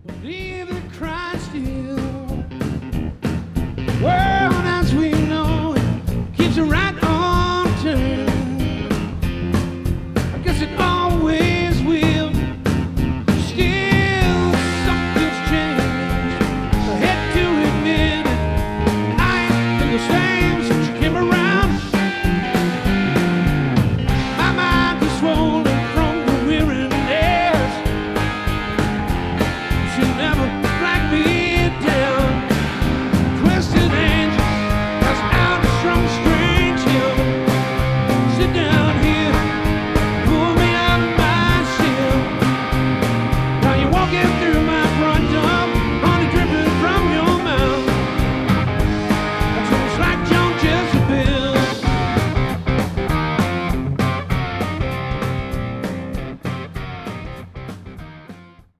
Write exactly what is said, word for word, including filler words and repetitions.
Believe that Christ is world as we know it keeps it right on turn. I guess it always will. Still, something's changed. I hate to admit it. I ain't been the same since you came around. My mind is swollen from the weariness. She never